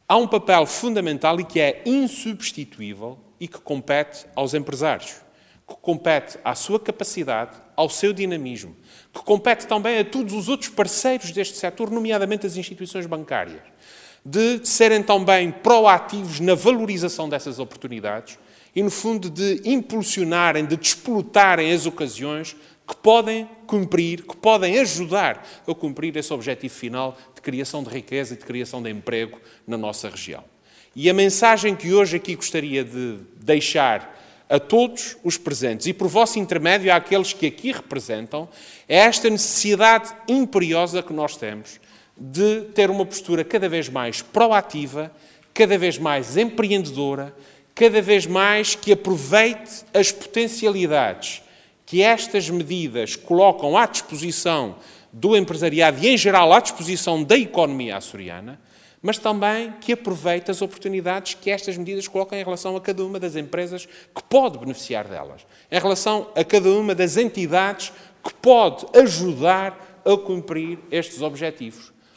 há um papel fundamental e que é insubstituível e que compete aos empresários, que compete à sua capacidade, ao seu dinamismo, que compete também a todos os outros parceiros deste setor, nomeadamente as instituições bancárias, de serem também proativos na valorização dessas oportunidades e, no fundo, de impulsionarem, de despolutarem as ocasiões que podem cumprir, que podem ajudar a cumprir esse objetivo final de criação de riqueza e de criação de emprego na nossa região. E a mensagem que hoje aqui gostaria de deixar a todos os presentes e por vosso intermédio àqueles que aqui representam é esta necessidade imperiosa que nós temos de ter uma postura cada vez mais proativa, cada vez mais empreendedora, cada vez mais que aproveite as potencialidades que estas medidas colocam à disposição do empresariado e, em geral, à disposição da economia açoriana, mas também que aproveite as oportunidades que estas medidas colocam em relação a cada uma das empresas que pode beneficiar delas, em relação a cada uma das entidades que pode ajudar a cumprir estes objetivos.